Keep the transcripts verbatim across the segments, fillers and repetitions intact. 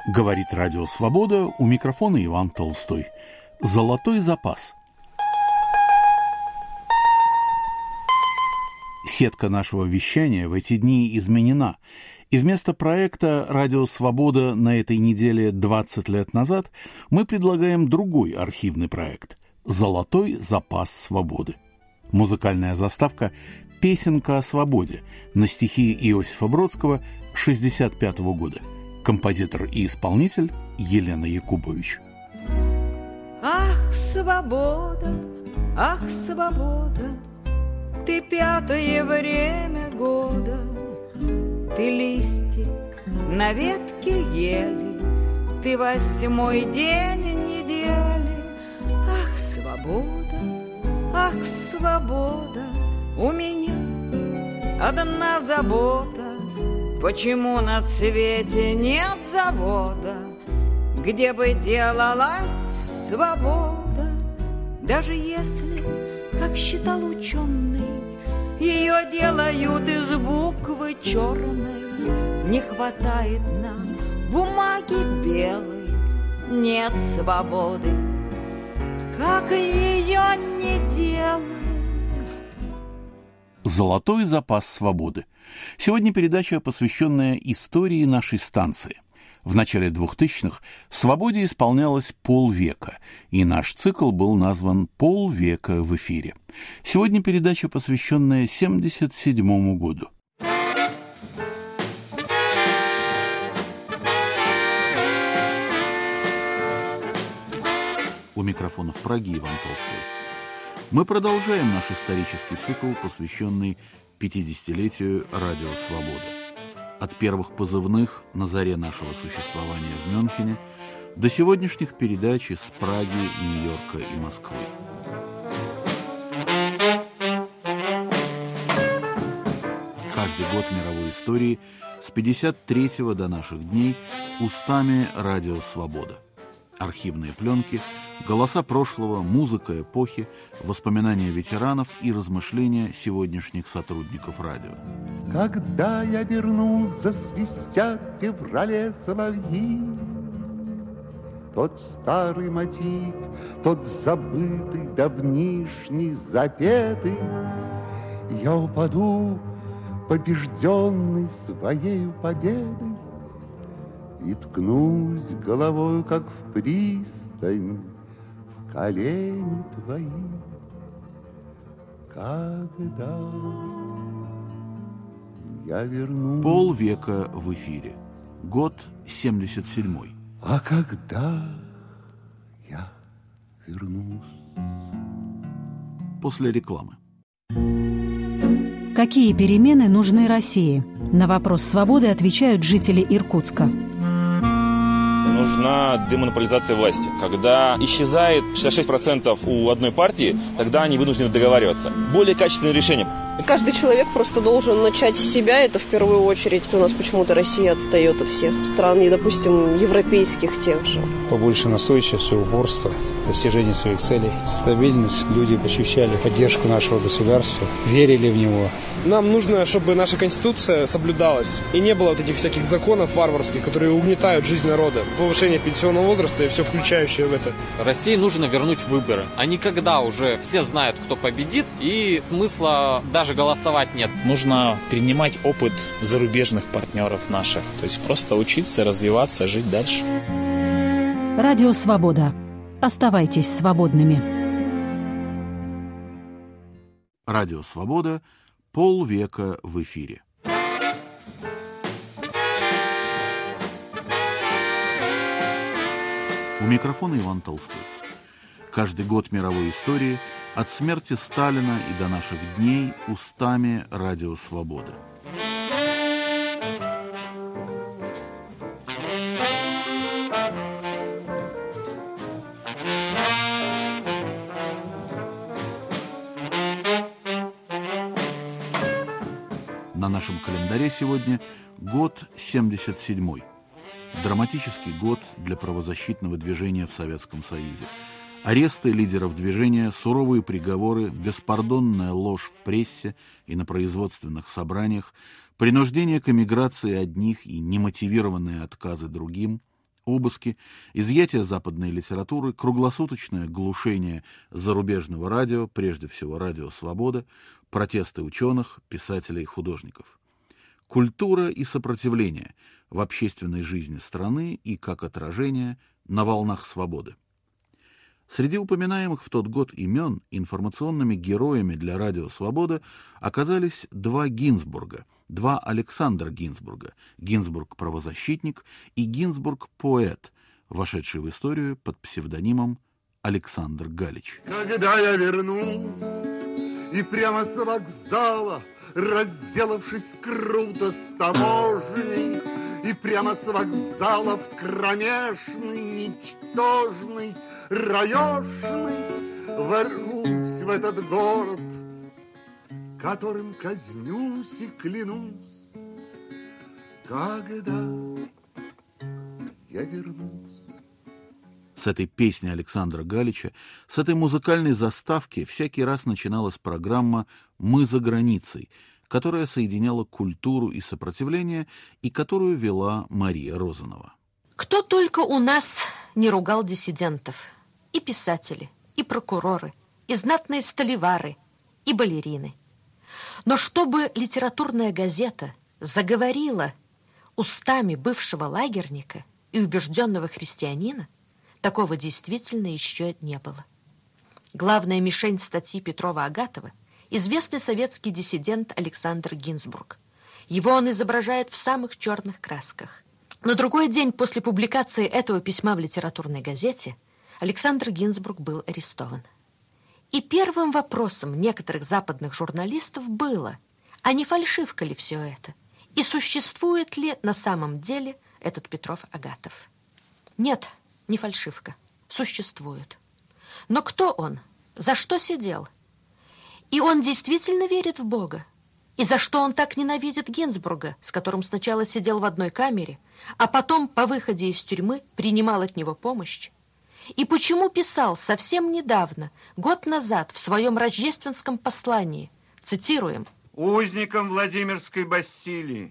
Говорит Радио Свобода, у микрофона Иван Толстой. Золотой запас. Сетка нашего вещания в эти дни изменена, и вместо проекта «Радио Свобода» на этой неделе двадцать лет назад мы предлагаем другой архивный проект «Золотой запас свободы». Музыкальная заставка «Песенка о свободе» на стихи Иосифа Бродского шестьдесят пятого года. Композитор и исполнитель Елена Якубович. Ах, свобода, ах, свобода, ты пятое время года, ты листик на ветке ели, ты восьмой день недели. Ах, свобода, ах, свобода, у меня одна забота. Почему на свете нет завода, где бы делалась свобода? Даже если, как считал ученый, ее делают из буквы черной, не хватает нам бумаги белой, нет свободы, как ее не делай. Золотой запас свободы. Сегодня передача, посвященная истории нашей станции. В начале двухтысячных «Свободе» исполнялось полвека, и наш цикл был назван «Полвека в эфире». Сегодня передача, посвященная семьдесят седьмому году. У микрофона в Праге Иван Толстой. Мы продолжаем наш исторический цикл, посвященный пятидесятилетию Радио Свобода. От первых позывных на заре нашего существования в Мюнхене до сегодняшних передач из Праги, Нью-Йорка и Москвы. Каждый год мировой истории с пятьдесят третьего до наших дней устами Радио Свобода. Архивные пленки, голоса прошлого, музыка эпохи, воспоминания ветеранов и размышления сегодняшних сотрудников радио. Когда я вернусь, засвистят в феврале соловьи, тот старый мотив, тот забытый, давнишний, запетый, я упаду, побежденный своею победой, и ткнусь головой, как в пристань, в колени твои. Когда я вернусь... Полвека в эфире. Год семьдесят седьмой. А когда я вернусь... После рекламы. Какие перемены нужны России? На вопрос свободы отвечают жители Иркутска. Нужна демонополизация власти. Когда исчезает шестьдесят шесть процентов у одной партии, тогда они вынуждены договариваться. Более качественное решение. Каждый человек просто должен начать с себя, это в первую очередь. У нас почему-то Россия отстает от всех стран, и, допустим, европейских тех же. Побольше настойчивости, упорства, достижения своих целей. Стабильность. Люди ощущали поддержку нашего государства, верили в него. Нам нужно, чтобы наша Конституция соблюдалась, и не было вот этих всяких законов варварских, которые угнетают жизнь народа. Повышение пенсионного возраста и все включающее в это. России нужно вернуть выборы. А никогда уже все знают, кто победит, и смысла даже голосовать нет. Нужно перенимать опыт зарубежных партнеров наших. То есть просто учиться, развиваться, жить дальше. Радио Свобода. Оставайтесь свободными. Радио Свобода. Полвека в эфире. У микрофона Иван Толстой. Каждый год мировой истории от смерти Сталина и до наших дней устами Радио Свобода. На нашем календаре сегодня год семьдесят седьмой. Драматический год для правозащитного движения в Советском Союзе. Аресты лидеров движения, суровые приговоры, беспардонная ложь в прессе и на производственных собраниях, принуждение к эмиграции одних и немотивированные отказы другим, Обыски, изъятие западной литературы, круглосуточное глушение зарубежного радио, прежде всего радио «Свобода», протесты ученых, писателей, художников. Культура и сопротивление в общественной жизни страны и как отражение на волнах свободы. Среди упоминаемых в тот год имен информационными героями для радио «Свобода» оказались два Гинзбурга, два Александра Гинзбурга, Гинзбург-правозащитник и Гинзбург-поэт, вошедший в историю под псевдонимом Александр Галич. Когда я вернусь и прямо с вокзала, разделавшись круто с таможней, и прямо с вокзала в кромешный, ничтожный, раешный ворвусь в этот город, которым казнюсь и клянусь, когда я вернусь. С этой песни Александра Галича, с этой музыкальной заставки всякий раз начиналась программа «Мы за границей», которая соединяла культуру и сопротивление, и которую вела Мария Розанова. Кто только у нас не ругал диссидентов. И писатели, и прокуроры, и знатные столевары, и балерины. Но чтобы литературная газета заговорила устами бывшего лагерника и убежденного христианина, такого действительно еще не было. Главная мишень статьи Петрова-Агатова – известный советский диссидент Александр Гинзбург. Его он изображает в самых черных красках. На другой день после публикации этого письма в литературной газете Александр Гинзбург был арестован. И первым вопросом некоторых западных журналистов было, а не фальшивка ли все это? И существует ли на самом деле этот Петров-Агатов? Нет, не фальшивка. Существует. Но кто он? За что сидел? И он действительно верит в Бога? И за что он так ненавидит Гинзбурга, с которым сначала сидел в одной камере, а потом по выходе из тюрьмы принимал от него помощь? И почему писал совсем недавно, год назад, в своем рождественском послании, цитируем: «Узникам Владимирской Бастилии,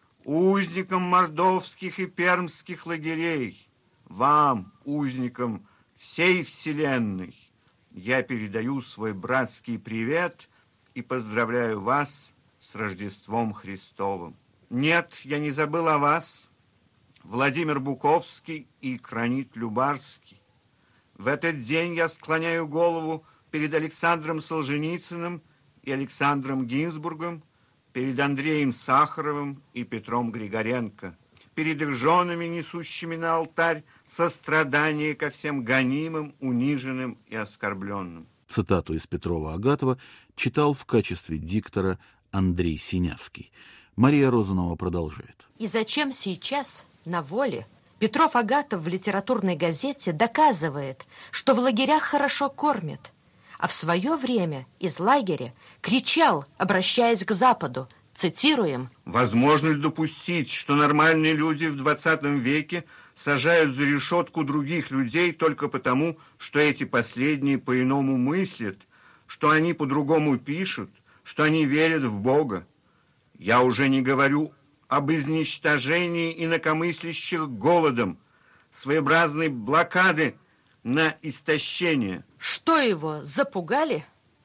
узникам мордовских и пермских лагерей, вам, узникам всей вселенной, я передаю свой братский привет и поздравляю вас с Рождеством Христовым. Нет, я не забыл о вас, Владимир Буковский и Кранит Любарский. В этот день я склоняю голову перед Александром Солженицыным и Александром Гинзбургом, перед Андреем Сахаровым и Петром Григоренко, перед их женами, несущими на алтарь сострадание ко всем гонимым, униженным и оскорбленным». Цитату из Петрова-Агатова читал в качестве диктора Андрей Синявский. Мария Розанова продолжает. И зачем сейчас на воле Петров-Агатов в литературной газете доказывает, что в лагерях хорошо кормят, а в свое время из лагеря кричал, обращаясь к Западу, цитируем: «Возможно ли допустить, что нормальные люди в двадцатом веке сажают за решетку других людей только потому, что эти последние по-иному мыслят, что они по-другому пишут, что они верят в Бога? Я уже не говорю об изничтожении инакомыслящих голодом, своеобразной блокады на истощение». Что его, запугали?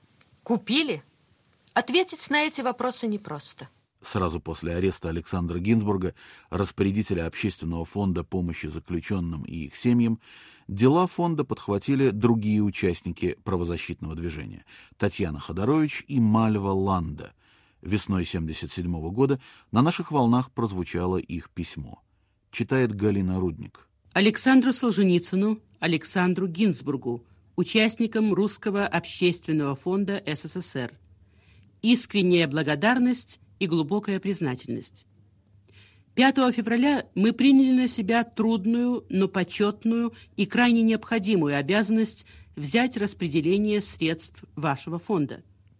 Купили? Ответить на эти вопросы непросто. Сразу после ареста Александра Гинзбурга, распорядителя Общественного фонда помощи заключенным и их семьям, дела фонда подхватили другие участники правозащитного движения – Татьяна Ходорович и Мальва Ланда. Весной семьдесят седьмого года на наших волнах прозвучало их письмо. Читает Галина Рудник. Александру Солженицыну, Александру Гинзбургу, участникам Русского общественного фонда СССР. Искренняя благодарность и глубокая признательность. пятого февраля мы приняли на себя трудную, но почетную и крайне необходимую обязанность взять распределение средств вашего фонда.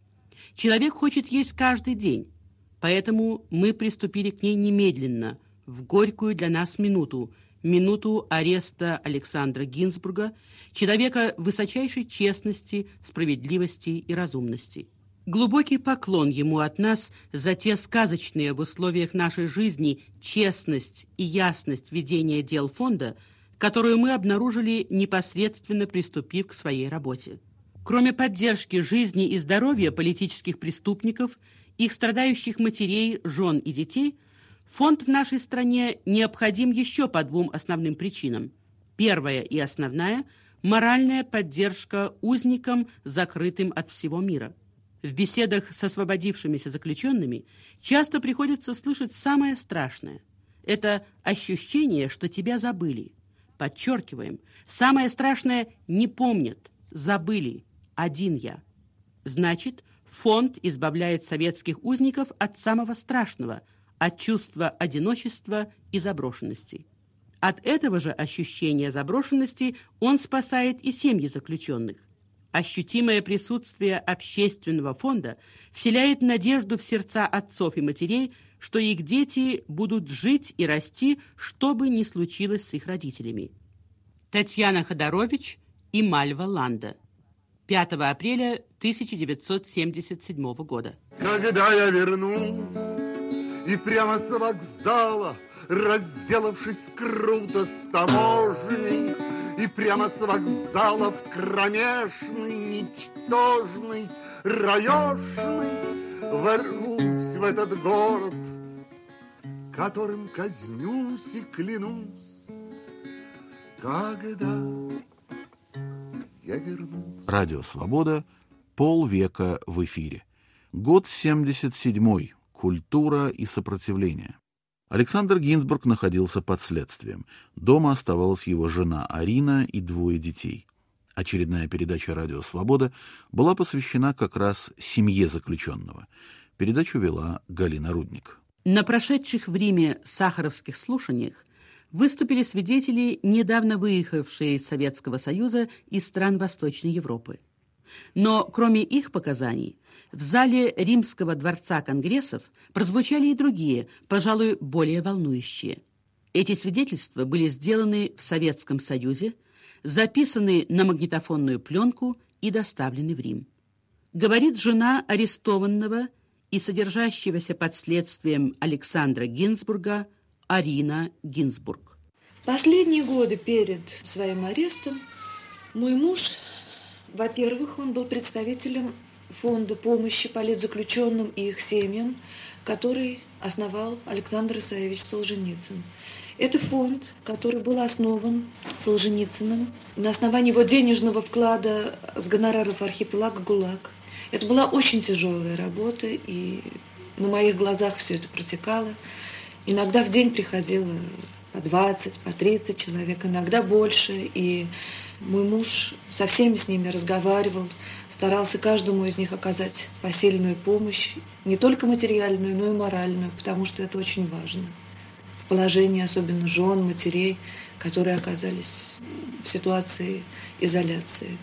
Человек хочет есть каждый день, поэтому мы приступили к ней немедленно, в горькую для нас минуту, минуту ареста Александра Гинзбурга, человека высочайшей честности, справедливости и разумности. Глубокий поклон ему от нас за те сказочные в условиях нашей жизни честность и ясность ведения дел фонда, которую мы обнаружили, непосредственно приступив к своей работе. Кроме поддержки жизни и здоровья политических преступников, их страдающих матерей, жен и детей, фонд в нашей стране необходим еще по двум основным причинам. Первая и основная – моральная поддержка узникам, закрытым от всего мира. В беседах с освободившимися заключенными часто приходится слышать самое страшное. Это ощущение, что тебя забыли. Подчеркиваем, самое страшное – не помнят, забыли, один я. Значит, фонд избавляет советских узников от самого страшного, от чувства одиночества и заброшенности. От этого же ощущения заброшенности он спасает и семьи заключенных. Ощутимое присутствие общественного фонда вселяет надежду в сердца отцов и матерей, что их дети будут жить и расти, что бы ни случилось с их родителями. Татьяна Ходорович и Мальва Ланда. пятого апреля тысяча девятьсот семьдесят седьмого года. Когда я вернусь, и прямо с вокзала, разделавшись круто с таможней, и прямо с вокзала в кромешный, ничтожный, раешный ворвусь в этот город, которым казнюсь и клянусь, когда я вернусь. Радио «Свобода», полвека в эфире. Год семьдесят седьмой. Культура и сопротивление. Александр Гинзбург находился под следствием. Дома оставалась его жена Арина и двое детей. Очередная передача «Радио Свобода» была посвящена как раз семье заключенного. Передачу вела Галина Рудник. На прошедших в Риме сахаровских слушаниях выступили свидетели, недавно выехавшие из Советского Союза и стран Восточной Европы. Но кроме их показаний, в зале Римского дворца конгрессов прозвучали и другие, пожалуй, более волнующие. Эти свидетельства были сделаны в Советском Союзе, записаны на магнитофонную пленку и доставлены в Рим. Говорит жена арестованного и содержащегося под следствием Александра Гинзбурга Арина Гинзбург. Последние годы перед своим арестом мой муж, во-первых, он был представителем фонда помощи политзаключенным и их семьям, который основал Александр Исаевич Солженицын. Это фонд, который был основан Солженицыным на основании его денежного вклада с гонораров архипелага ГУЛАГ. Это была очень тяжелая работа, и на моих глазах все это протекало. Иногда в день приходило по двадцать, по тридцать человек, иногда больше. И мой муж со всеми с ними разговаривал, старался каждому из них оказать посильную помощь, не только материальную, но и моральную, потому что это очень важно. В положении особенно жен, матерей, которые оказались в ситуации изоляции.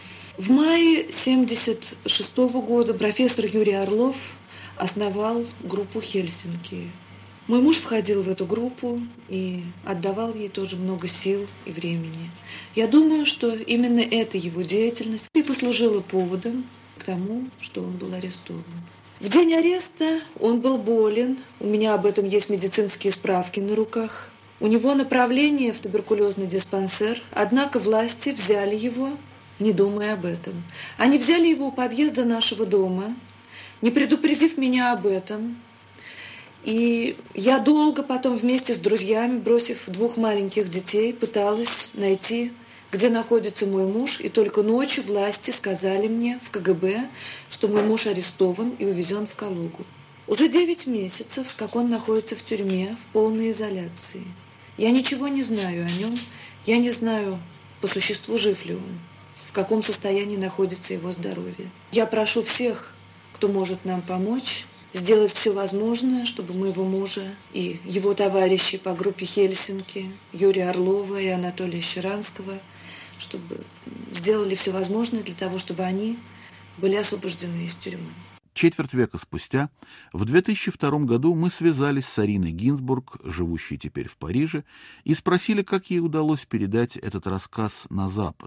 В мае семьдесят шестого года профессор Юрий Орлов основал группу «Хельсинки». Мой муж входил в эту группу и отдавал ей тоже много сил и времени. Я думаю, что именно эта его деятельность и послужила поводом к тому, что он был арестован. В день ареста он был болен, у меня об этом есть медицинские справки на руках. У него направление в туберкулезный диспансер, однако власти взяли его, не думая об этом. Они взяли его у подъезда нашего дома, не предупредив меня об этом. И я долго потом вместе с друзьями, бросив двух маленьких детей, пыталась найти, где находится мой муж. И только ночью власти сказали мне в ка гэ бэ, что мой муж арестован и увезен в Калугу. Уже девять месяцев, как он находится в тюрьме, в полной изоляции. Я ничего не знаю о нем. Я не знаю по существу, жив ли он, в каком состоянии находится его здоровье. Я прошу всех, кто может нам помочь, сделать все возможное, чтобы моего мужа и его товарищи по группе «Хельсинки», Юрия Орлова и Анатолия Щеранского, чтобы сделали все возможное для того, чтобы они были освобождены из тюрьмы. Четверть века спустя, в две тысячи втором году, мы связались с Ариной Гинзбург, живущей теперь в Париже, и спросили, как ей удалось передать этот рассказ на Запад.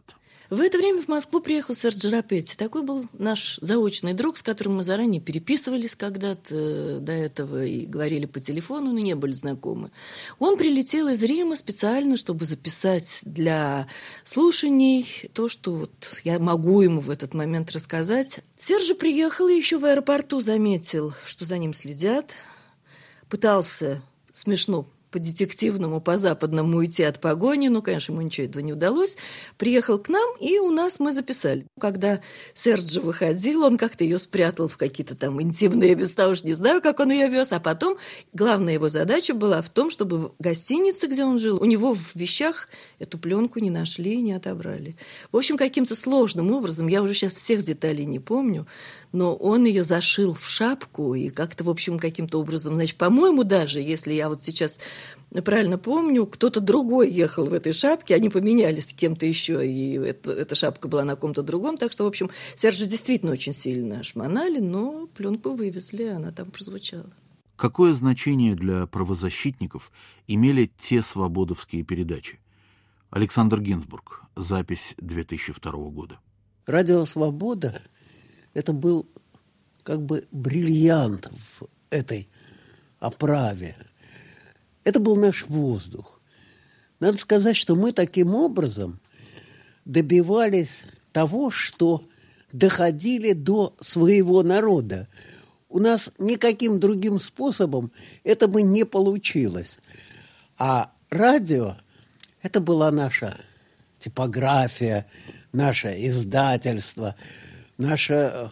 В это время в Москву приехал Серджо Рапетти. Такой был наш заочный друг, с которым мы заранее переписывались когда-то до этого и говорили по телефону, но не были знакомы. Он прилетел из Рима специально, чтобы записать для слушаний то, что вот я могу ему в этот момент рассказать. Серджо приехал и еще в аэропорту заметил, что за ним следят. Пытался смешно по-детективному, по-западному уйти от погони, но, конечно, ему ничего этого не удалось. Приехал к нам, и у нас мы записали. Когда Серджо выходил, он как-то ее спрятал в какие-то там интимные места, уж не знаю, как он ее вез, а потом главная его задача была в том, чтобы в гостинице, где он жил, у него в вещах эту пленку не нашли и не отобрали. В общем, каким-то сложным образом, я уже сейчас всех деталей не помню, но он ее зашил в шапку и как-то, в общем, каким-то образом, значит, по-моему, даже, если я вот сейчас правильно помню, кто-то другой ехал в этой шапке, они поменялись с кем-то еще, и это, эта шапка была на ком-то другом, так что, в общем, Серджо действительно очень сильно шмонали, но пленку вывезли, она там прозвучала. Какое значение для правозащитников имели те свободовские передачи? Александр Гинзбург. Запись две тысячи второго года. Радио «Свобода» — это был как бы бриллиант в этой оправе. Это был наш воздух. Надо сказать, что мы таким образом добивались того, что доходили до своего народа. У нас никаким другим способом это бы не получилось. А радио – это была наша типография, наше издательство, наше,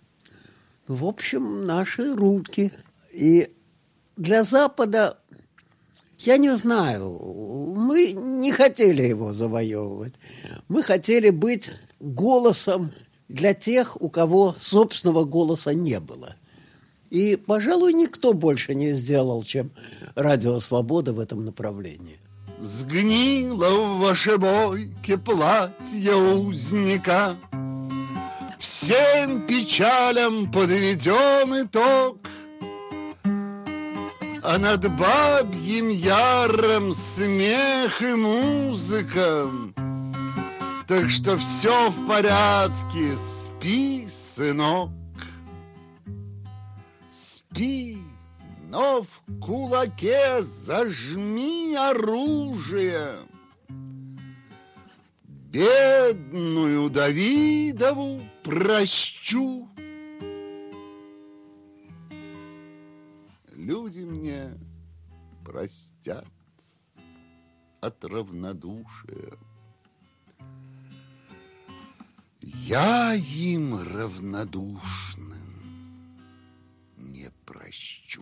в общем, наши руки. И для Запада, я не знаю, мы не хотели его завоевывать. Мы хотели быть голосом для тех, у кого собственного голоса не было. И, пожалуй, никто больше не сделал, чем Радио Свобода в этом направлении. Сгнило в вашей бойке платье узника, всем печалям подведен итог, а над бабьим яром смех и музыка. Так что все в порядке, спи, сынок. Спи, но в кулаке зажми оружие. Бедную Давидову прощу. Люди мне простят от равнодушия. Я им равнодушным не прощу.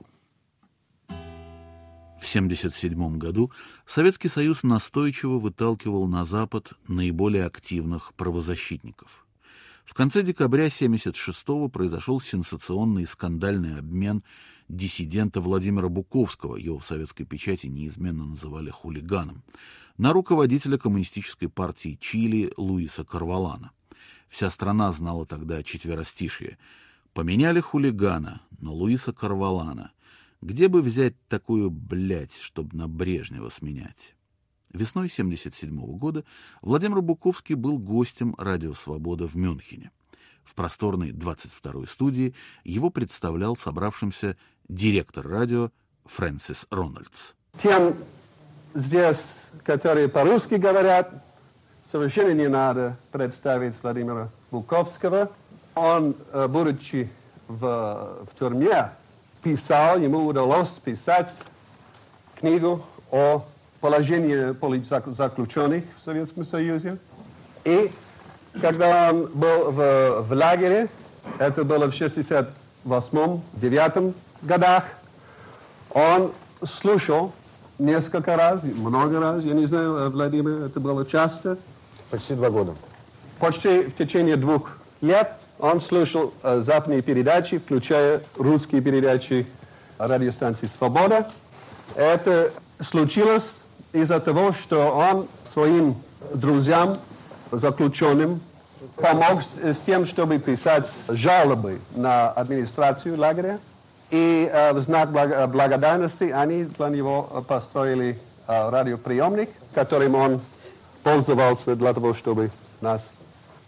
В семьдесят седьмом году Советский Союз настойчиво выталкивал на Запад наиболее активных правозащитников. В конце декабря семьдесят шестого произошел сенсационный и скандальный обмен диссидента Владимира Буковского, его в советской печати неизменно называли хулиганом, на руководителя коммунистической партии Чили Луиса Корвалана. Вся страна знала тогда четверостишье: поменяли хулигана на Луиса Корвалана. Где бы взять такую блядь, чтобы на Брежнева сменять? Весной семьдесят седьмого года Владимир Буковский был гостем Радио Свобода в Мюнхене. В просторной двадцать второй студии его представлял собравшимся директор радио Фрэнсис Рональдс. Тем здесь, которые по-русски говорят, совершенно не надо представить Владимира Буковского. Он, будучи в, в тюрьме, писал, ему удалось писать книгу о положении политзаключенных в Советском Союзе. И когда он был в, в лагере, это было в шестьдесят восьмом — девятом годах, он слушал несколько раз, много раз, я не знаю, Владимир, это было часто. Почти два года. Почти в течение двух лет он слушал э, западные передачи, включая русские передачи радиостанции «Свобода». Это случилось из-за того, что он своим друзьям, заключенным, помог с, с тем, чтобы писать жалобы на администрацию лагеря. И э, в знак благ- благодарности они для него построили э, радиоприемник, которым он пользовался для того, чтобы нас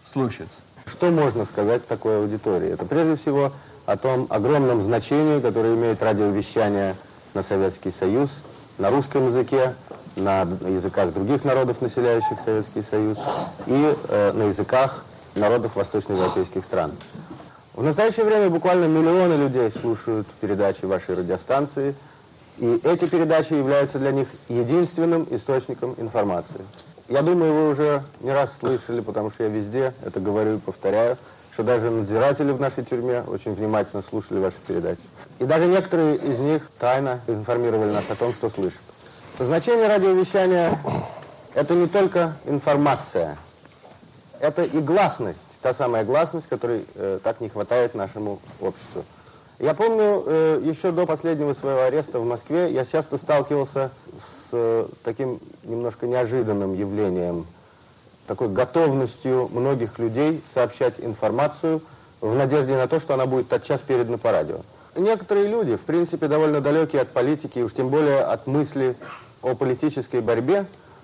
слушать. Что можно сказать такой аудитории? Это прежде всего о том огромном значении, которое имеет радиовещание на Советский Союз, на русском языке, на языках других народов, населяющих Советский Союз, и э, на языках народов восточноевропейских стран. В настоящее время буквально миллионы людей слушают передачи вашей радиостанции, и эти передачи являются для них единственным источником информации. Я думаю, вы уже не раз слышали, потому что я везде это говорю и повторяю, что даже надзиратели в нашей тюрьме очень внимательно слушали ваши передачи. И даже некоторые из них тайно информировали нас о том, что слышат. Значение радиовещания – это не только информация, это и гласность, та самая гласность, которой э, так не хватает нашему обществу. Я помню, э, еще до последнего своего ареста в Москве я часто сталкивался с э, таким немножко неожиданным явлением, такой готовностью многих людей сообщать информацию в надежде на то, что она будет тотчас передана по радио. Некоторые люди, в принципе, довольно далекие от политики, уж тем более от мысли о политической борьбе,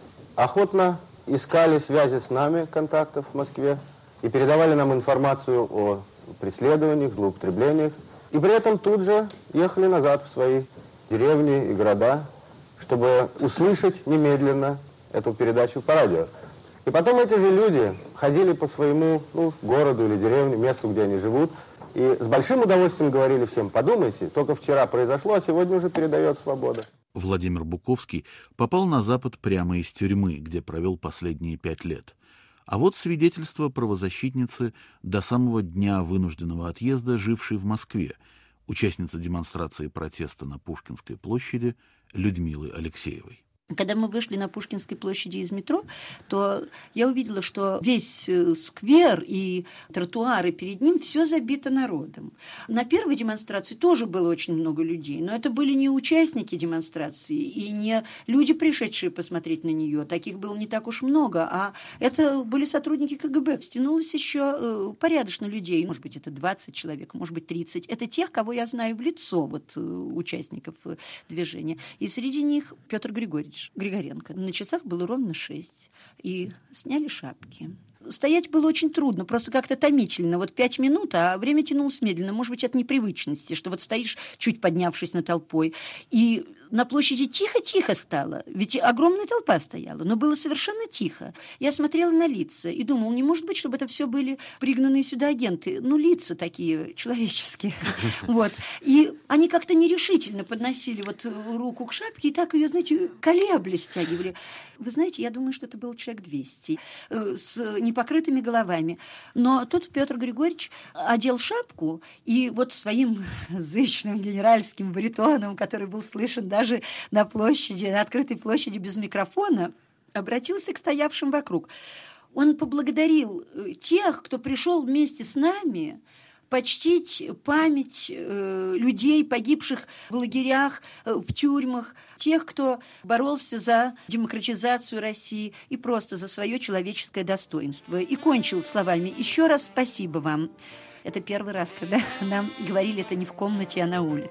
охотно искали связи с нами, контактов в Москве, и передавали нам информацию о преследованиях, злоупотреблениях, и при этом тут же ехали назад в свои деревни и города, чтобы услышать немедленно эту передачу по радио. И потом эти же люди ходили по своему ну, городу или деревне, месту, где они живут, и с большим удовольствием говорили всем: подумайте, только вчера произошло, а сегодня уже передает «Свобода». Владимир Буковский попал на Запад прямо из тюрьмы, где провел последние пять лет. А вот свидетельство правозащитницы, до самого дня вынужденного отъезда жившей в Москве, участницы демонстрации протеста на Пушкинской площади Людмилы Алексеевой. Когда мы вышли на Пушкинской площади из метро, то я увидела, что весь сквер и тротуары перед ним все забито народом. На первой демонстрации тоже было очень много людей, но это были не участники демонстрации и не люди, пришедшие посмотреть на нее. Таких было не так уж много, а это были сотрудники ка гэ бэ. Стянулось еще порядочно людей, может быть, это двадцать человек, может быть, тридцать. Это тех, кого я знаю в лицо, вот участников движения. И среди них Петр Григорьевич Григоренко. На часах было ровно шесть, и сняли шапки. Стоять было очень трудно, просто как-то томительно. Вот пять минут, а время тянулось медленно. Может быть, от непривычности, что вот стоишь, чуть поднявшись над толпой, и на площади тихо-тихо стало, ведь огромная толпа стояла, но было совершенно тихо. Я смотрела на лица и думала, не может быть, чтобы это все были пригнанные сюда агенты. Ну, лица такие человеческие. Вот. И они как-то нерешительно подносили вот руку к шапке и так ее, знаете, колеблясь стягивали. Вы знаете, я думаю, что это был человек двести с непокрытыми головами. Но тут Петр Григорьевич одел шапку и вот своим зычным генеральским баритоном, который был слышен даже на площади, на открытой площади без микрофона, обратился к стоявшим вокруг. Он поблагодарил тех, кто пришел вместе с нами почтить память э, людей, погибших в лагерях, э, в тюрьмах, тех, кто боролся за демократизацию России и просто за свое человеческое достоинство. И кончил словами: «Еще раз спасибо вам». Это первый раз, когда нам говорили это не в комнате, а на улице.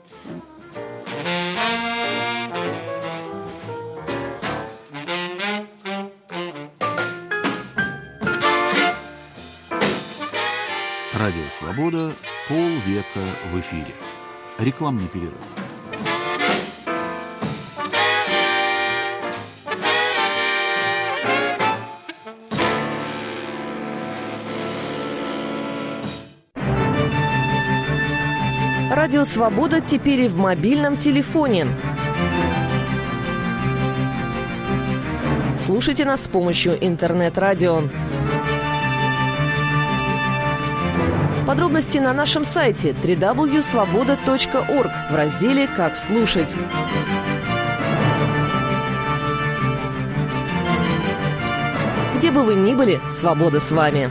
Радио «Свобода», полвека в эфире. Рекламный перерыв. Радио «Свобода» теперь и в мобильном телефоне. Слушайте нас с помощью интернет-радио. Подробности на нашем сайте дабл ю дабл ю дабл ю точка свобода точка орг в разделе «Как слушать». Где бы вы ни были, свобода с вами.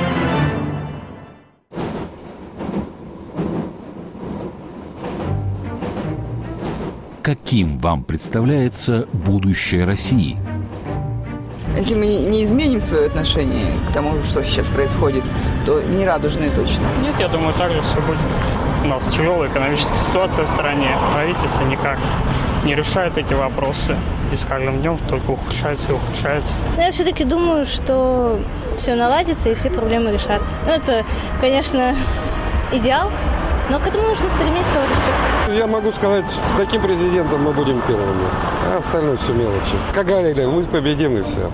Каким вам представляется будущее России? Если мы не изменим свое отношение к тому, что сейчас происходит, то не радужное точно. Нет, я думаю, так же все будет. У нас тяжелая экономическая ситуация в стране, правительство никак не решает эти вопросы. И с каждым днем только ухудшается и ухудшается. Но я все-таки думаю, что все наладится и все проблемы решатся. Ну, это, конечно, идеал, но к этому нужно стремиться, вот и все. Я могу сказать, с таким президентом мы будем первыми, а остальное все мелочи. Как говорили, мы победим и все.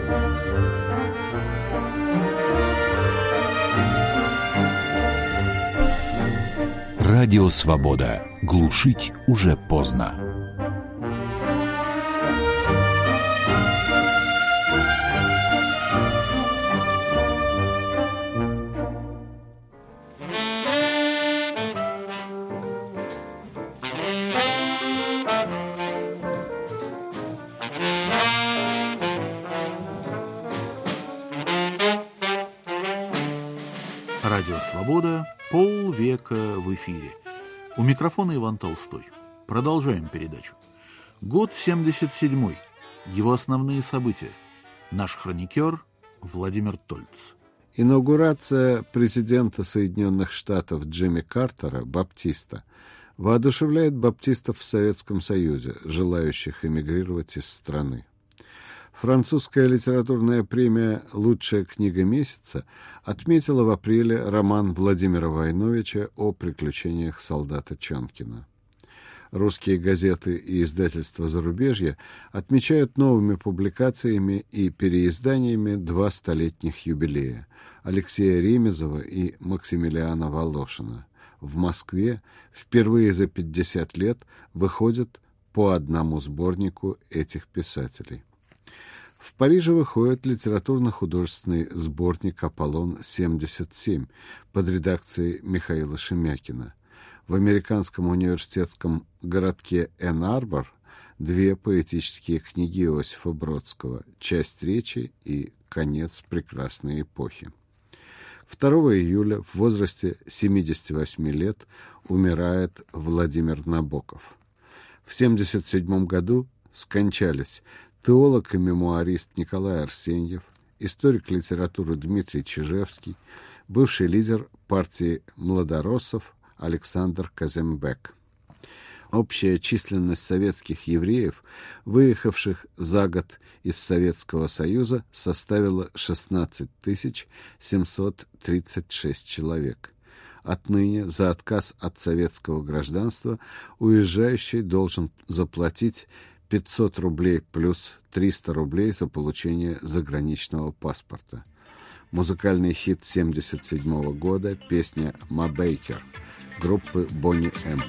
Радио «Свобода». Глушить уже поздно. Радио «Свобода». Полвека в эфире. У микрофона Иван Толстой. Продолжаем передачу. Год семьдесят седьмой. Его основные события. Наш хроникер Владимир Тольц. Инаугурация президента Соединенных Штатов Джимми Картера, баптиста, воодушевляет баптистов в Советском Союзе, желающих эмигрировать из страны. Французская литературная премия «Лучшая книга месяца» отметила в апреле роман Владимира Войновича о приключениях солдата Чонкина. Русские газеты и издательства зарубежья отмечают новыми публикациями и переизданиями два столетних юбилея Алексея Ремезова и Максимилиана Волошина. В Москве впервые за пятьдесят лет выходит по одному сборнику этих писателей. В Париже выходит литературно-художественный сборник «Аполлон-семьдесят семь» под редакцией Михаила Шемякина. В американском университетском городке Энн-Арбор две поэтические книги Иосифа Бродского «Часть речи» и «Конец прекрасной эпохи». второго июля в возрасте семидесяти восьми лет умирает Владимир Набоков. В семьдесят седьмом году скончались теолог и мемуарист Николай Арсеньев, историк литературы Дмитрий Чижевский, бывший лидер партии младороссов Александр Казембек. Общая численность советских евреев, выехавших за год из Советского Союза, составила шестнадцать тысяч семьсот тридцать шесть человек. Отныне за отказ от советского гражданства уезжающий должен заплатить пятьсот рублей плюс триста рублей за получение заграничного паспорта. Музыкальный хит семьдесят седьмого года, песня «Ма Бейкер» группы Бонни М.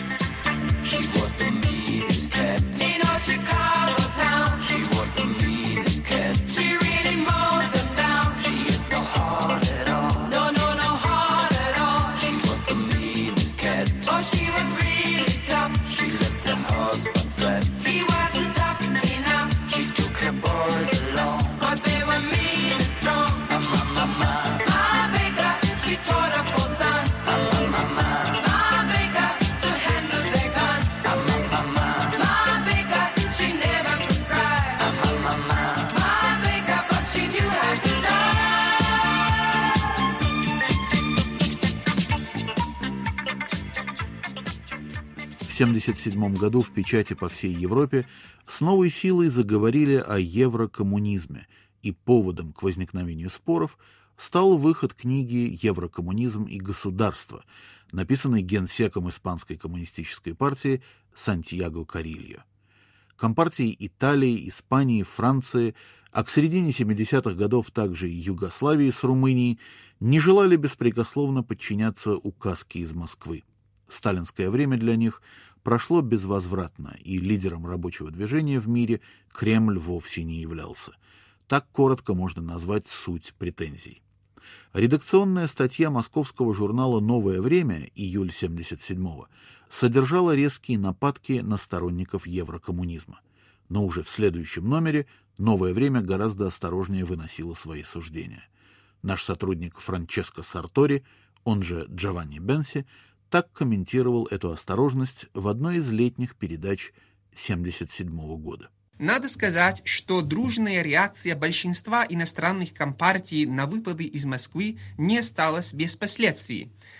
В тысяча девятьсот семьдесят седьмом году в печати по всей Европе с новой силой заговорили о еврокоммунизме, и поводом к возникновению споров стал выход книги «Еврокоммунизм и государство», написанной генсеком Испанской коммунистической партии Сантьяго Карильо. Компартии Италии, Испании, Франции, а к середине семидесятых годов также и Югославии с Румынией не желали беспрекословно подчиняться указке из Москвы. Сталинское время для них прошло безвозвратно, и лидером рабочего движения в мире Кремль вовсе не являлся. Так коротко можно назвать суть претензий. Редакционная статья московского журнала «Новое время» июль семьдесят седьмого содержала резкие нападки на сторонников еврокоммунизма. Но уже в следующем номере «Новое время» гораздо осторожнее выносило свои суждения. Наш сотрудник Франческо Сартори, он же Джованни Бенси, так комментировал эту осторожность в одной из летних передач семьдесят седьмого года. Надо сказать, что дружная реакция большинства иностранных компартий на выпады из Москвы не осталась без последствий.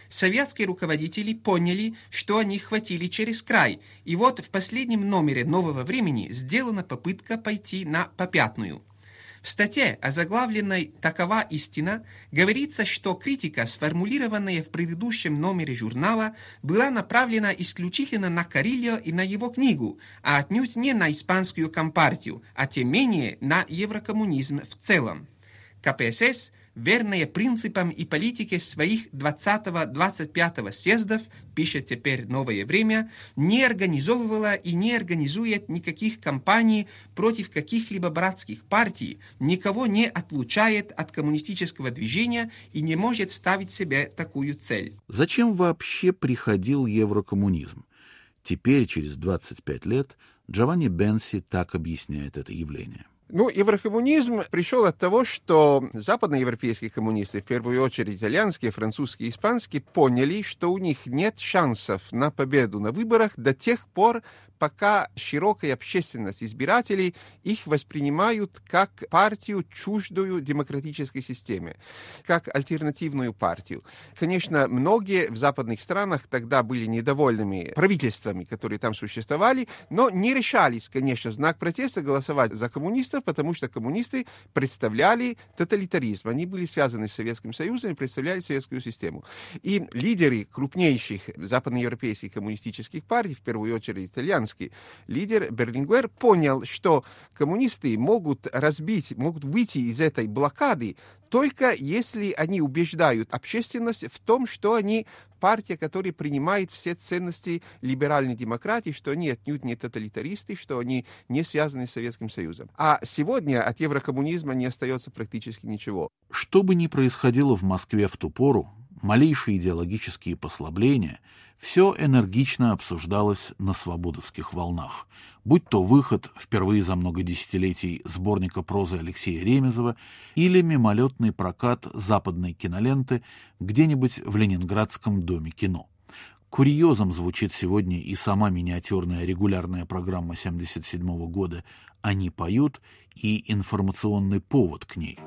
советские руководители поняли, что они хватили через край. И вот в последнем номере «Нового времени» сделана попытка пойти на попятную. В статье, озаглавленной «Такова истина», говорится, что критика, сформулированная в предыдущем номере журнала, была направлена исключительно на Карильо и на его книгу, а отнюдь не на испанскую компартию, а тем менее на еврокоммунизм в целом. ка пэ эс эс, верная принципам и политике своих двадцатого-двадцать пятого съездов, пишет теперь «Новое время», не организовывала и не организует никаких кампаний против каких-либо братских партий, никого не отлучает от коммунистического движения и не может ставить себе такую цель. Зачем вообще приходил еврокоммунизм? Теперь, через двадцать пять лет, Джованни Бенси так объясняет это явление. Ну, еврокоммунизм пришел от того, что западноевропейские коммунисты, в первую очередь итальянские, французские, испанские, поняли, что у них нет шансов на победу на выборах до тех пор, пока широкая общественность избирателей их воспринимают как партию, чуждую демократической системе, как альтернативную партию. Конечно, многие в западных странах тогда были недовольными правительствами, которые там существовали, но не решались, конечно, в знак протеста голосовать за коммунистов, потому что коммунисты представляли тоталитаризм. Они были связаны с Советским Союзом и представляли советскую систему. И лидеры крупнейших западноевропейских коммунистических партий, в первую очередь итальянских, лидер Берлингуэр понял, что коммунисты могут разбить, могут выйти из этой блокады только если они убеждают общественность в том, что они партия, которая принимает все ценности либеральной демократии, что они отнюдь не тоталитаристы, что они не связаны с Советским Союзом. А сегодня от еврокоммунизма не остается практически ничего. Что бы ни происходило в Москве в ту пору, малейшие идеологические послабления, все энергично обсуждалось на свободовских волнах, будь то выход впервые за много десятилетий сборника прозы Алексея Ремезова или мимолетный прокат западной киноленты где-нибудь в Ленинградском доме кино. Курьезом звучит сегодня и сама миниатюрная регулярная программа семьдесят седьмого года «Они поют» и информационный повод к ней.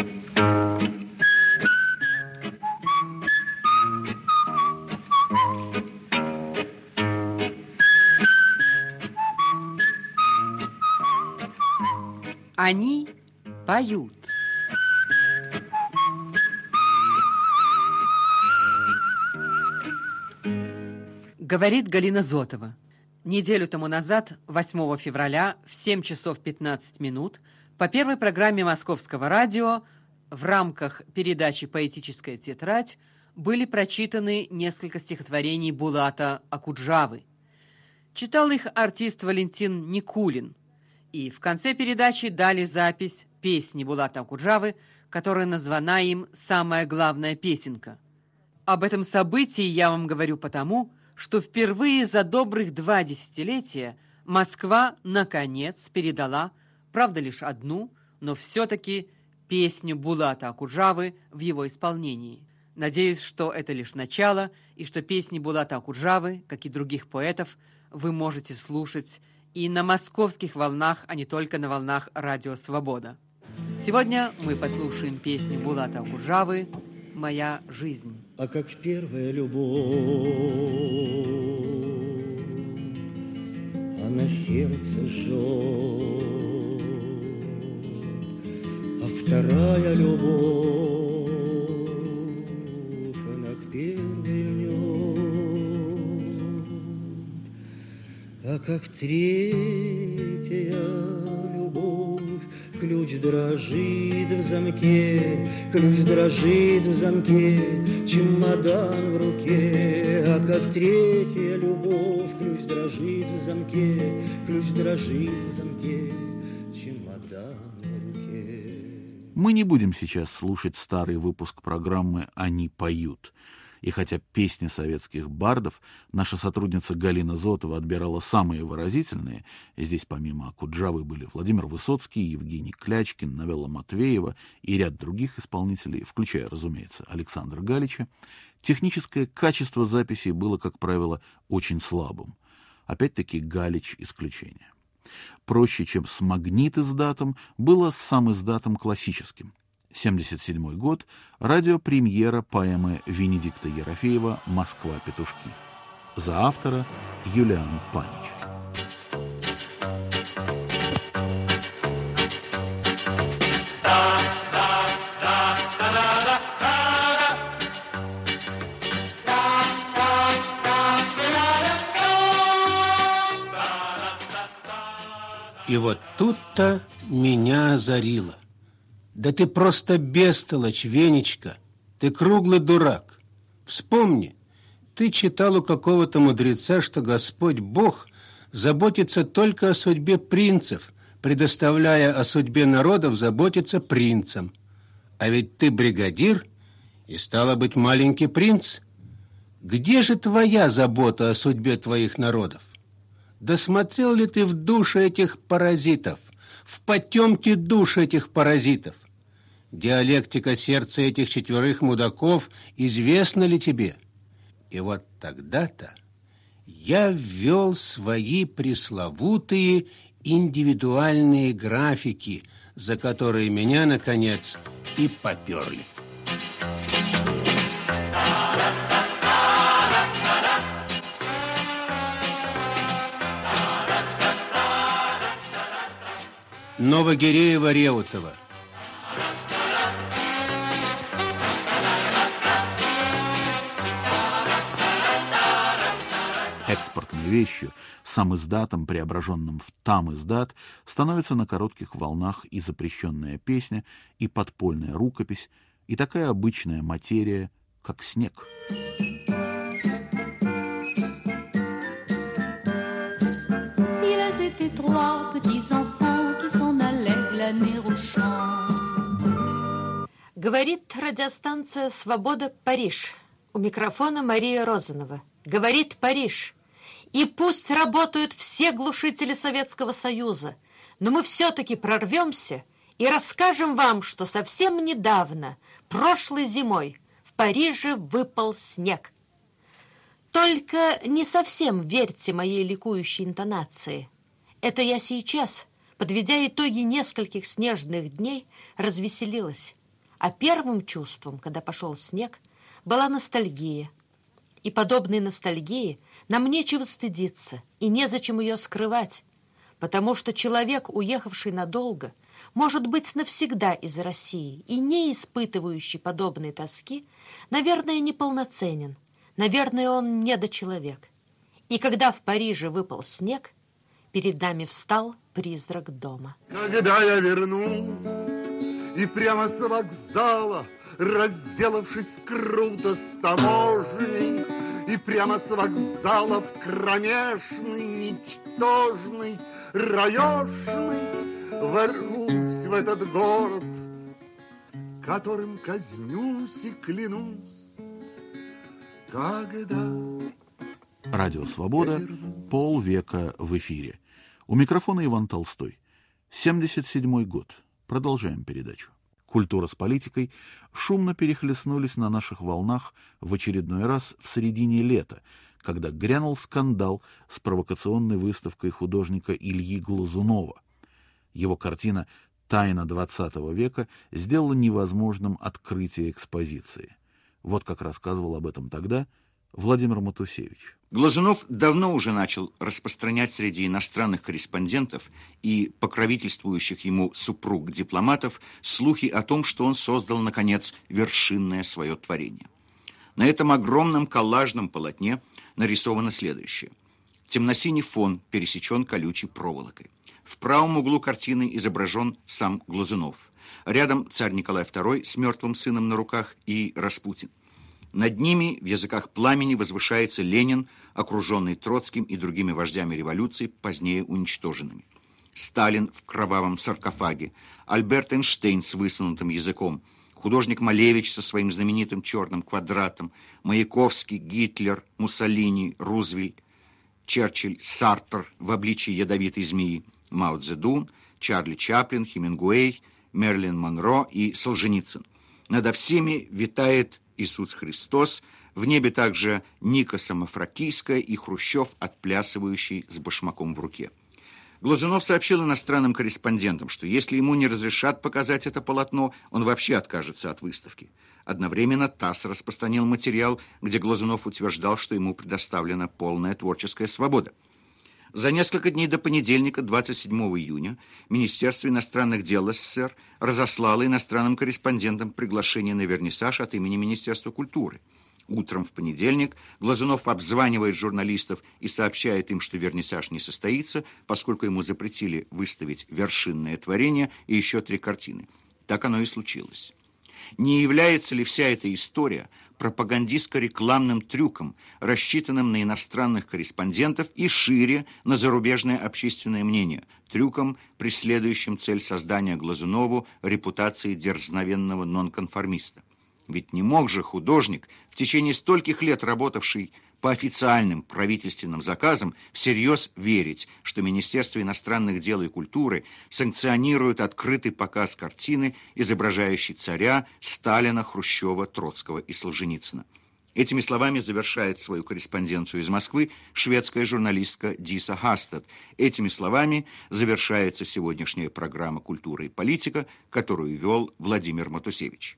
Они поют. Говорит Галина Зотова. Неделю тому назад, восьмого февраля, в семь часов пятнадцать минут, по первой программе Московского радио в рамках передачи «Поэтическая тетрадь» были прочитаны несколько стихотворений Булата Окуджавы. Читал их артист Валентин Никулин. И в конце передачи дали запись песни Булата Окуджавы, которая названа им «Самая главная песенка». Об этом событии я вам говорю потому, что впервые за добрых два десятилетия Москва, наконец, передала, правда, лишь одну, но все-таки песню Булата Окуджавы в его исполнении. Надеюсь, что это лишь начало, и что песни Булата Окуджавы, как и других поэтов, вы можете слушать и на московских волнах, а не только на волнах Радио Свобода. Сегодня мы послушаем песню Булата Окуджавы «Моя жизнь». А как первая любовь, она сердце жжет, а вторая любовь, она к первой льнет, а как третья любовь, ключ дрожит в замке, ключ дрожит в замке, чемодан в руке, а как третья любовь, ключ дрожит в замке, ключ дрожит в замке, чемодан в руке. Мы не будем сейчас слушать старый выпуск программы «Они поют». И хотя песни советских бардов наша сотрудница Галина Зотова отбирала самые выразительные, здесь помимо Окуджавы были Владимир Высоцкий, Евгений Клячкин, Новелла Матвеева и ряд других исполнителей, включая, разумеется, Александра Галича, техническое качество записей было, как правило, очень слабым. Опять-таки Галич исключение. Проще, чем с магнит-издатом, было с сам-издатом классическим. семьдесят седьмой год. Радиопремьера поэмы Венедикта Ерофеева «Москва-петушки». За автора Юлиан Панич. И вот тут-то меня озарило. Да ты просто бестолочь, Венечка. Ты круглый дурак. Вспомни, ты читал у какого-то мудреца, что Господь Бог заботится только о судьбе принцев, предоставляя о судьбе народов заботиться принцам. А ведь ты бригадир и, стало быть, маленький принц. Где же твоя забота о судьбе твоих народов? Досмотрел ли ты в душу этих паразитов, в потемки душ этих паразитов? Диалектика сердца этих четверых мудаков известна ли тебе? И вот тогда-то я ввел свои пресловутые индивидуальные графики, за которые меня, наконец, и поперли. Новогиреево-Реутово. Экспортной вещью, сам издатом, преображенным в там издат, становится на коротких волнах и запрещенная песня, и подпольная рукопись, и такая обычная материя, как снег. Говорит радиостанция «Свобода», Париж. У микрофона Мария Розанова. Говорит Париж. И пусть работают все глушители Советского Союза, но мы все-таки прорвемся и расскажем вам, что совсем недавно, прошлой зимой, в Париже выпал снег. Только не совсем верьте моей ликующей интонации. Это я сейчас, подведя итоги нескольких снежных дней, развеселилась. А первым чувством, когда пошел снег, была ностальгия. И подобной ностальгии нам нечего стыдиться, и незачем ее скрывать, потому что человек, уехавший надолго, может быть навсегда из России и не испытывающий подобной тоски, наверное, неполноценен, наверное, он недочеловек. И когда в Париже выпал снег, перед нами встал призрак дома. Когда я вернусь, и прямо с вокзала, разделавшись круто с таможней, и прямо с вокзала в кромешный, ничтожный, раешный ворвусь в этот город, которым казнюсь и клянусь, когда... Радио «Свобода», полвека в эфире. У микрофона Иван Толстой. семьдесят седьмой год. Продолжаем передачу. Культура с политикой шумно перехлестнулись на наших волнах в очередной раз в середине лета, когда грянул скандал с провокационной выставкой художника Ильи Глазунова. Его картина «Тайна двадцатого века» сделала невозможным открытие экспозиции. Вот как рассказывал об этом тогда Владимир Матусевич. Глазунов давно уже начал распространять среди иностранных корреспондентов и покровительствующих ему супруг-дипломатов слухи о том, что он создал, наконец, вершинное свое творение. На этом огромном коллажном полотне нарисовано следующее. Темно-синий фон пересечен колючей проволокой. В правом углу картины изображен сам Глазунов. Рядом царь Николай второй с мертвым сыном на руках и Распутин. Над ними в языках пламени возвышается Ленин, окруженный Троцким и другими вождями революции, позднее уничтоженными. Сталин в кровавом саркофаге, Альберт Эйнштейн с высунутым языком, художник Малевич со своим знаменитым черным квадратом, Маяковский, Гитлер, Муссолини, Рузвельт, Черчилль, Сартр в обличии ядовитой змеи, Мао Цзэдун, Чарли Чаплин, Хемингуэй, Мерлин Монро и Солженицын. Надо всеми витает Иисус Христос, в небе также Ника Самофракийская и Хрущев, отплясывающий с башмаком в руке. Глазунов сообщил иностранным корреспондентам, что если ему не разрешат показать это полотно, он вообще откажется от выставки. Одновременно ТАСС распространил материал, где Глазунов утверждал, что ему предоставлена полная творческая свобода. За несколько дней до понедельника, двадцать седьмого июня, Министерство иностранных дел СССР разослало иностранным корреспондентам приглашение на вернисаж от имени Министерства культуры. Утром в понедельник Глазунов обзванивает журналистов и сообщает им, что вернисаж не состоится, поскольку ему запретили выставить вершинное творение и еще три картины. Так оно и случилось. Не является ли вся эта история пропагандистско-рекламным трюком, рассчитанным на иностранных корреспондентов и шире на зарубежное общественное мнение, трюком, преследующим цель создания Глазунову репутации дерзновенного нонконформиста? Ведь не мог же художник, в течение стольких лет работавший по официальным правительственным заказам, всерьез верить, что Министерство иностранных дел и культуры санкционирует открытый показ картины, изображающей царя, Сталина, Хрущева, Троцкого и Солженицына. Этими словами завершает свою корреспонденцию из Москвы шведская журналистка Диса Хастед. Этими словами завершается сегодняшняя программа «Культура и политика», которую вел Владимир Матусевич.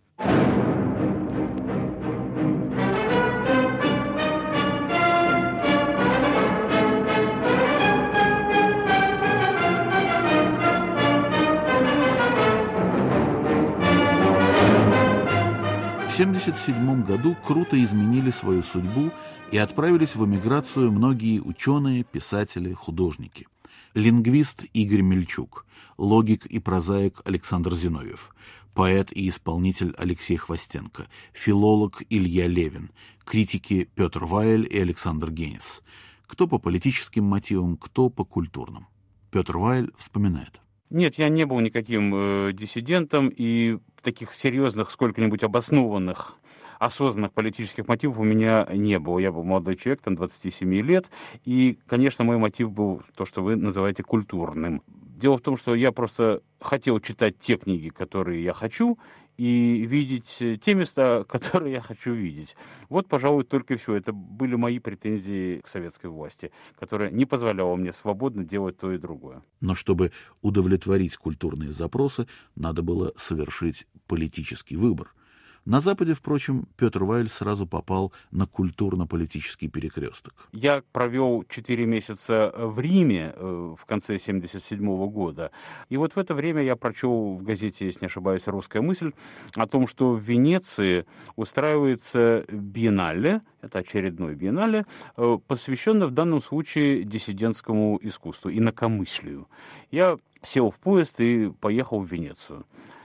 В тысяча девятьсот семьдесят седьмом году круто изменили свою судьбу и отправились в эмиграцию многие ученые, писатели, художники. Лингвист Игорь Мельчук, логик и прозаик Александр Зиновьев, поэт и исполнитель Алексей Хвостенко, филолог Илья Левин, критики Петр Ваэль и Александр Генис. Кто по политическим мотивам, кто по культурным. Петр Ваэль вспоминает. Нет, я не был никаким э, диссидентом, и таких серьезных, сколько-нибудь обоснованных, осознанных политических мотивов у меня не было. Я был молодой человек, там, двадцати семи лет, и, конечно, мой мотив был то, что вы называете культурным. Дело в том, что я просто хотел читать те книги, которые я хочу, и видеть те места, которые я хочу видеть. Вот, пожалуй, только и все. Это были мои претензии к советской власти, которая не позволяла мне свободно делать то и другое. Но чтобы удовлетворить культурные запросы, надо было совершить политический выбор. На Западе, впрочем, Петр Ваэль сразу попал на культурно-политический перекресток. Я провел четыре месяца в Риме в конце семьдесят седьмого года. И вот в это время я прочел в газете, если не ошибаюсь, «Русская мысль» о том, что в Венеции устраивается биеннале, это очередной биеннале, посвященный в данном случае диссидентскому искусству, инакомыслию. Я сел в поезд и поехал в Венецию.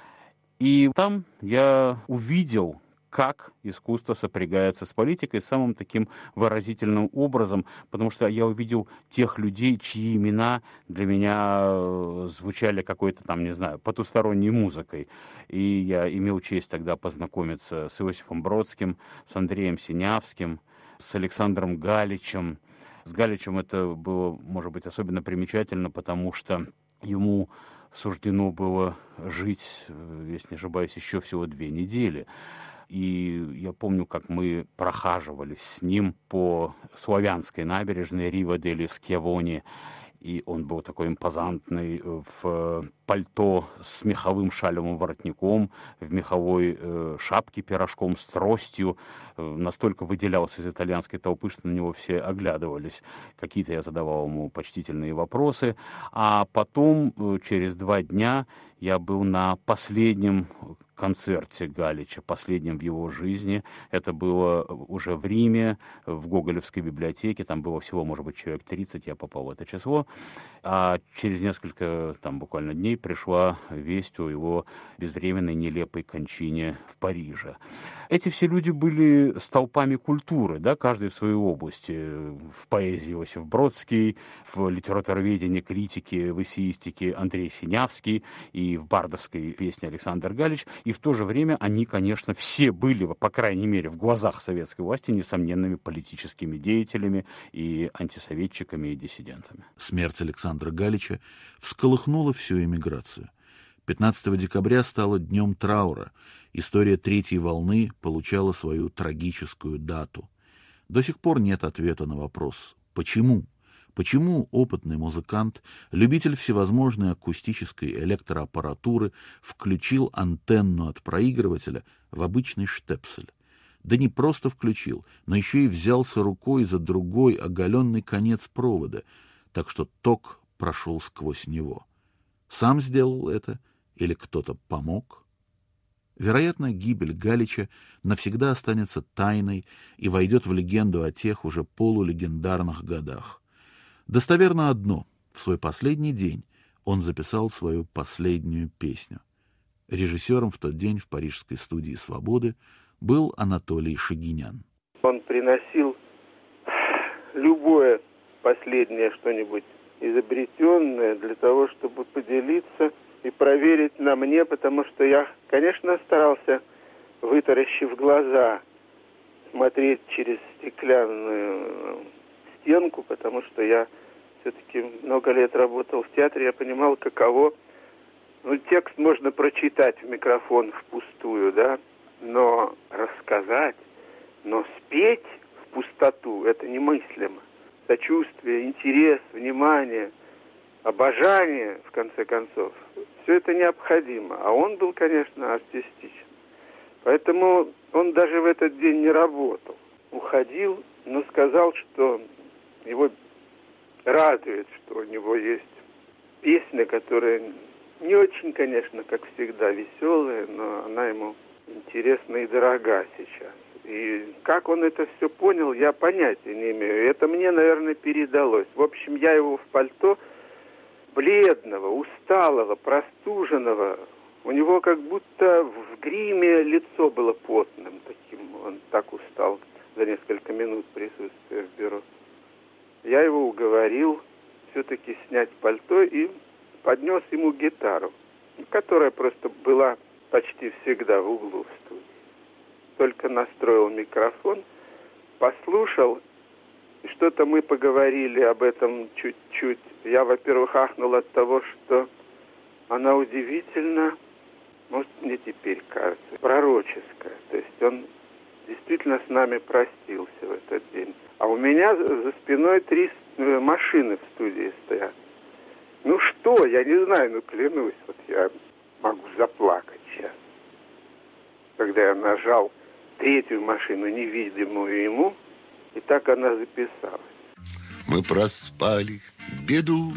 И там я увидел, как искусство сопрягается с политикой самым таким выразительным образом, потому что я увидел тех людей, чьи имена для меня звучали какой-то там, не знаю, потусторонней музыкой. И я имел честь тогда познакомиться с Иосифом Бродским, с Андреем Синявским, с Александром Галичем. С Галичем это было, может быть, особенно примечательно, потому что ему суждено было жить, если не ошибаюсь, еще всего две недели. И я помню, как мы прохаживались с ним по славянской набережной Рива-дель-Скьявони, и он был такой импозантный, в пальто с меховым шалевым воротником, в меховой э, шапке пирожком с тростью, э, настолько выделялся из итальянской толпы, что на него все оглядывались. Какие-то я задавал ему почтительные вопросы. А потом, э, через два дня, я был на последнем концерте Галича, последнем в его жизни. Это было уже в Риме, в Гоголевской библиотеке. Там было всего, может быть, человек тридцать, я попал в это число. А через несколько, там, буквально дней пришла весть о его безвременной нелепой кончине в Париже. Эти все люди были столпами культуры, да, каждый в своей области. В поэзии Иосиф Бродский, в литературоведении, критике, в эссеистике Андрей Синявский, и в бардовской песне Александр Галич. И в то же время они, конечно, все были, по крайней мере, в глазах советской власти несомненными политическими деятелями и антисоветчиками и диссидентами. Смерть Александра Галича всколыхнула всю эмиграцию. пятнадцатого декабря стало днем траура. История третьей волны получала свою трагическую дату. До сих пор нет ответа на вопрос «почему?». Почему опытный музыкант, любитель всевозможной акустической электроаппаратуры, включил антенну от проигрывателя в обычный штепсель? Да не просто включил, но еще и взялся рукой за другой оголенный конец провода, так что ток прошел сквозь него. Сам сделал это или кто-то помог? Вероятно, гибель Галича навсегда останется тайной и войдет в легенду о тех уже полулегендарных годах. Достоверно одно: в свой последний день он записал свою последнюю песню. Режиссером в тот день в парижской студии «Свободы» был Анатолий Шагинян. Он приносил любое последнее что-нибудь изобретенное для того, чтобы поделиться и проверить на мне, потому что я, конечно, старался, вытаращив глаза, смотреть через стеклянную стенку, потому что я все-таки много лет работал в театре, я понимал, каково. Ну, текст можно прочитать в микрофон впустую, да, но рассказать, но спеть в пустоту — это немыслимо. Сочувствие, интерес, внимание, обожание, в конце концов, все это необходимо. А он был, конечно, артистичен. Поэтому он даже в этот день не работал. Уходил, но сказал, что его радует, что у него есть песня, которая не очень, конечно, как всегда, веселая, но она ему интересна и дорога сейчас. И как он это все понял, я понятия не имею. Это мне, наверное, передалось. В общем, я его в пальто, бледного, усталого, простуженного, у него как будто в гриме лицо было потным таким. Он так устал за несколько минут присутствия в бюро. Я его уговорил все-таки снять пальто и поднес ему гитару, которая просто была почти всегда в углу в студии. Только настроил микрофон, послушал, и что-то мы поговорили об этом чуть-чуть. Я, во-первых, ахнул от того, что она удивительно, может, мне теперь кажется, пророческая. То есть он действительно с нами простился в этот день. А у меня за спиной три машины в студии стоят. Ну что, я не знаю, ну клянусь, вот я могу заплакать сейчас. Когда я нажал третью машину, невидимую ему, и так она записалась. Мы проспали беду,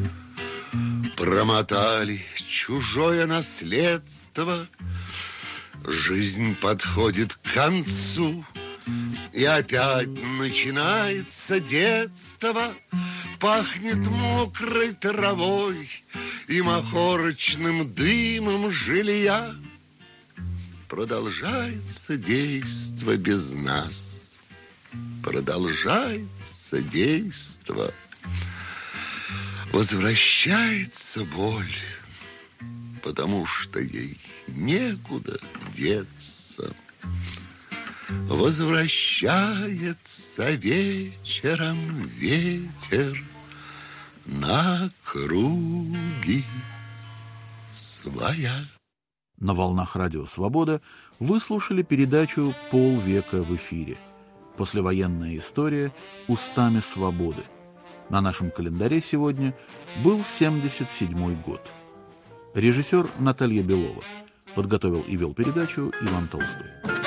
промотали чужое наследство. Жизнь подходит к концу, и опять начинается детство. Пахнет мокрой травой и махорочным дымом жилья. Продолжается действо без нас. Продолжается действо. Возвращается боль, потому что ей некуда деться. Возвращается вечером ветер на круги своя. На волнах радио «Свобода» вы слушали передачу «Полвека в эфире». Послевоенная история устами свободы. На нашем календаре сегодня был семьдесят седьмой год. Режиссер Наталья Белова. Подготовил и вел передачу Иван Толстой.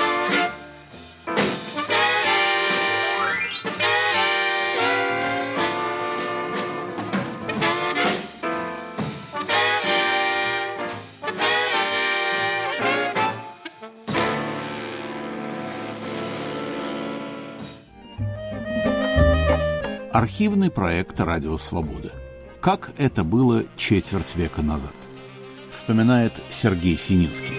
Архивный проект «Радио Свобода». Как это было четверть века назад? Вспоминает Сергей Сининский.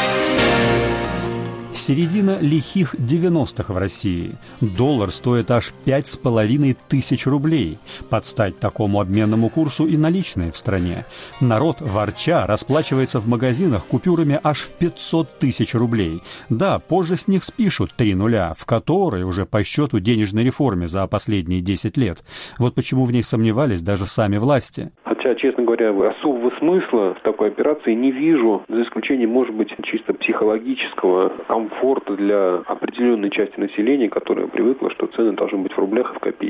Середина лихих девяностых в России. Доллар стоит аж пять с половиной тысяч рублей. Под стать такому обменному курсу и наличные в стране. Народ, ворча, расплачивается в магазинах купюрами аж в пятьсот тысяч рублей. Да, позже с них спишут три нуля, в которой уже по счету денежной реформе за последние десять лет. Вот почему в них сомневались даже сами власти. Хотя, честно говоря, особого смысла в такой операции не вижу, за исключением, может быть, чисто психологического комфорта для определенной части населения, которая привыкла, что цены должны быть в рублях и в копейках.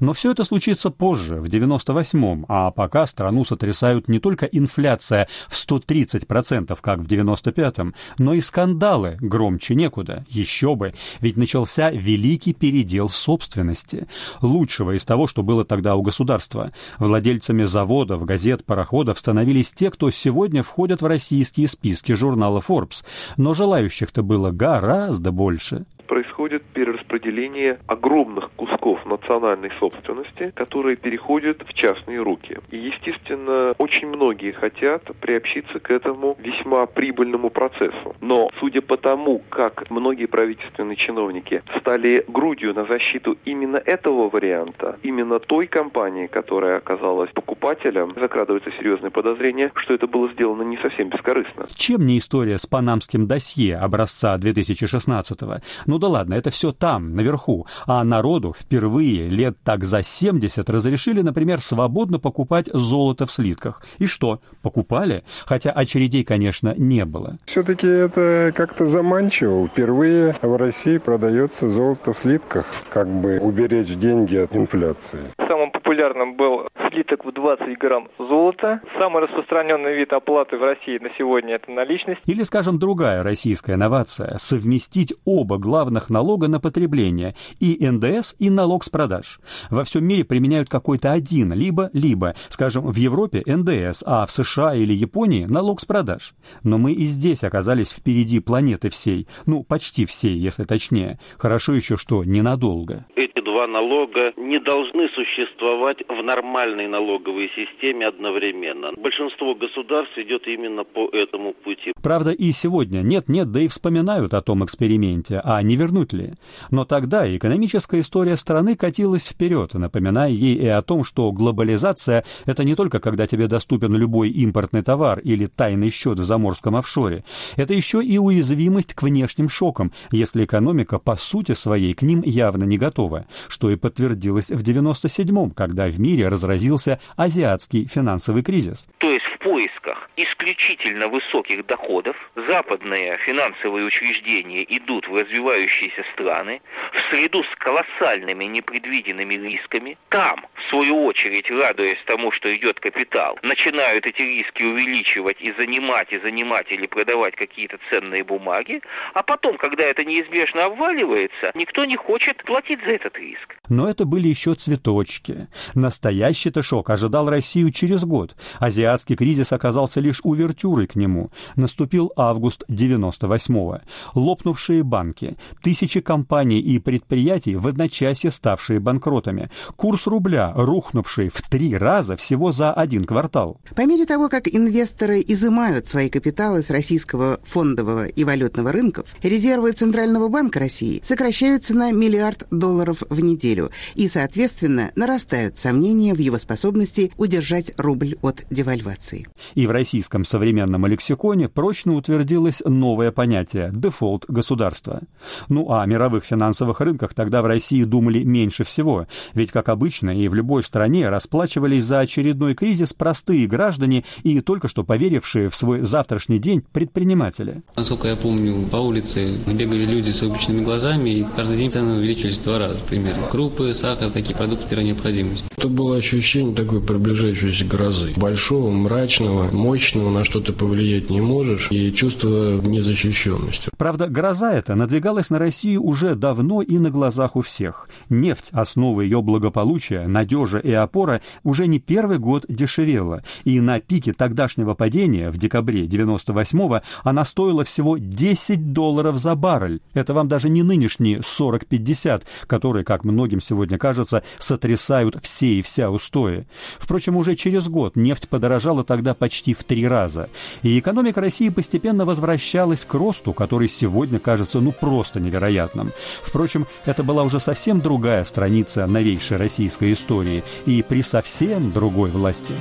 Но все это случится позже, в девяносто восьмом, а пока страну сотрясают не только инфляция в сто тридцать процентов, как в девяносто пятом, но и скандалы громче некуда. Еще бы, ведь начался великий передел собственности. Лучшего из того, что было тогда у государства. Владельцами заводов, газет, пароходов становились те, кто сегодня входят в российские списки журнала Forbes. Но желающих-то было гораздо больше. Происходит перераспределение огромных кусков национальной собственности, которые переходят в частные руки. И, естественно, очень многие хотят приобщиться к этому весьма прибыльному процессу. Но, судя по тому, как многие правительственные чиновники стали грудью на защиту именно этого варианта, именно той компании, которая оказалась покупателем, закрадывается серьезное подозрение, что это было сделано не совсем бескорыстно. Чем не история с панамским досье образца две тысячи шестнадцатого? Ну да ладно, это все там, наверху. А народу впервые лет так за семьдесят разрешили, например, свободно покупать золото в слитках. И что? Покупали? Хотя очередей, конечно, не было. Все-таки это как-то заманчиво. Впервые в России продается золото в слитках, как бы уберечь деньги от инфляции. Самым популярным был слиток в двадцать грамм золота. Самый распространенный вид оплаты в России на сегодня – это наличность. Или, скажем, другая российская новация – совместить оба главных налога на потребление – и эн дэ эс, и налог с продаж. Во всем мире применяют какой-то один, либо-либо. Скажем, в Европе эн дэ эс, а в США или Японии – налог с продаж. Но мы и здесь оказались впереди планеты всей. Ну, почти всей, если точнее. Хорошо еще, что ненадолго. Эти два налога не должны существовать в нормальной налоговой системе одновременно. Большинство государств идет именно по этому пути. Правда, и сегодня нет-нет, да и вспоминают о том эксперименте, а не вернуть ли. Но тогда экономическая история страны катилась вперед, напоминая ей и о том, что глобализация – это не только когда тебе доступен любой импортный товар или тайный счет в заморском офшоре. Это еще и уязвимость к внешним шокам, если экономика по сути своей к ним явно не готова, что и подтвердилось в девяносто седьмом, когда в мире разразился азиатский финансовый кризис. То есть в поисках исключительно высоких доходов западные финансовые учреждения идут в развивающиеся страны, в среду с колоссальными непредвиденными рисками. Там, в свою очередь, радуясь тому, что идет капитал, начинают эти риски увеличивать и занимать, и занимать или продавать какие-то ценные бумаги, а потом, когда это неизбежно обваливается, никто не хочет платить за этот риск. Но это были еще цветочки. Настоящий-то шок ожидал Россию через год. Азиатский кризис оказался лишь увертюрой к нему. Наступил август девяносто восьмого. Лопнувшие банки, тысячи компаний и предприятий, в одночасье ставшие банкротами. Курс рубля, рухнувший в три раза всего за один квартал. По мере того, как инвесторы изымают свои капиталы с российского фондового и валютного рынков, резервы Центрального банка России сокращаются на миллиард долларов в неделю, и, соответственно, нарастают сомнения в его способности удержать рубль от девальвации. И в российском современном лексиконе прочно утвердилось новое понятие – дефолт государства. Ну, а о мировых финансовых рынках тогда в России думали меньше всего, ведь, как обычно, и в любой стране расплачивались за очередной кризис простые граждане и только что поверившие в свой завтрашний день предприниматели. Насколько я помню, по улице бегали люди с выпученными глазами, и каждый день цены увеличивались в два раза, примерно. Крупы, сахар, такие продукты первой необходимости. Это было ощущение такой приближающейся грозы. Большого, мрачного, мощного, на что ты повлиять не можешь, и чувство незащищенности. Правда, гроза эта надвигалась на Россию уже давно и на глазах у всех. Нефть, основа ее благополучия, надежа и опора, уже не первый год дешевела. И на пике тогдашнего падения, в декабре девяносто восьмого, она стоила всего десять долларов за баррель. Это вам даже не нынешние сорок-пятьдесят, которые, как многим сегодня кажется, сотрясают все и вся устои. Впрочем, уже через год нефть подорожала тогда почти в три раза. И экономика России постепенно возвращалась к росту, который сегодня кажется ну просто невероятным. Впрочем, это была уже совсем другая страница новейшей российской истории и при совсем другой власти.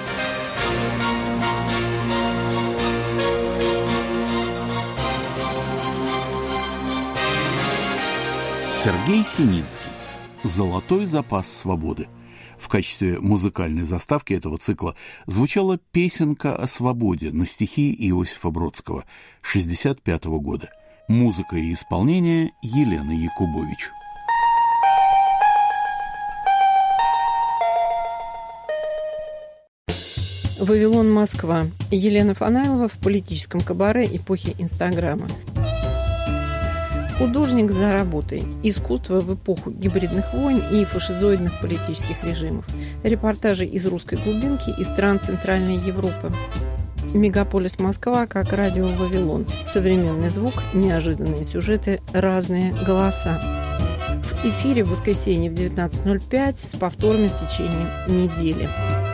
Сергей Синицкий. «Золотой запас свободы». В качестве музыкальной заставки этого цикла звучала песенка о свободе на стихи Иосифа Бродского шестьдесят пятого года. Музыка и исполнение Елены Якубович. Вавилон, Москва. Елена Фанайлова в политическом кабаре эпохи Инстаграма. Художник за работой. Искусство в эпоху гибридных войн и фашизоидных политических режимов. Репортажи из русской глубинки и стран Центральной Европы. Мегаполис Москва как радио Вавилон. Современный звук, неожиданные сюжеты, разные голоса. В эфире в воскресенье в девятнадцать ноль пять с повторами в течение недели.